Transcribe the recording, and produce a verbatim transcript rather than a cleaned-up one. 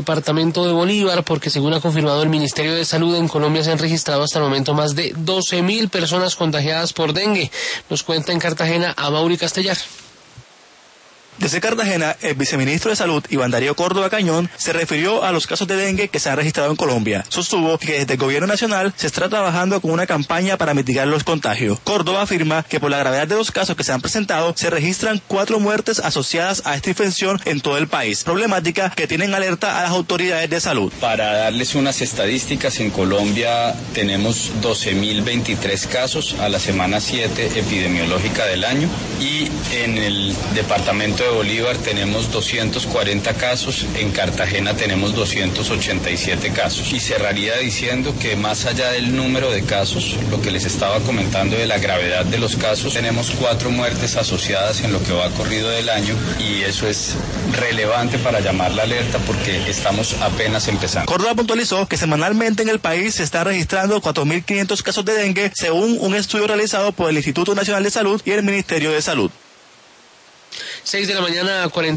Departamento de Bolívar, porque según ha confirmado el Ministerio de Salud, en Colombia se han registrado hasta el momento más de doce mil personas contagiadas por dengue. Nos cuenta en Cartagena Amaury Castellar. Desde Cartagena, el viceministro de Salud, Iván Darío Córdoba Cañón, se refirió a los casos de dengue que se han registrado en Colombia. Sostuvo que desde el gobierno nacional se está trabajando con una campaña para mitigar los contagios. Córdoba afirma que por la gravedad de los casos que se han presentado, se registran cuatro muertes asociadas a esta infección en todo el país, problemática que tienen alerta a las autoridades de salud. Para darles unas estadísticas, en Colombia tenemos doce mil veintitrés casos a la semana siete epidemiológica del año, y en el departamento de Bolívar tenemos doscientos cuarenta casos, en Cartagena tenemos doscientos ochenta y siete casos. Y cerraría diciendo que más allá del número de casos, lo que les estaba comentando de la gravedad de los casos, tenemos cuatro muertes asociadas en lo que va corrido del año, y eso es relevante para llamar la alerta porque estamos apenas empezando. Córdoba puntualizó que semanalmente en el país se están registrando cuatro mil quinientos casos de dengue, según un estudio realizado por el Instituto Nacional de Salud y el Ministerio de Salud. seis de la mañana, cuarenta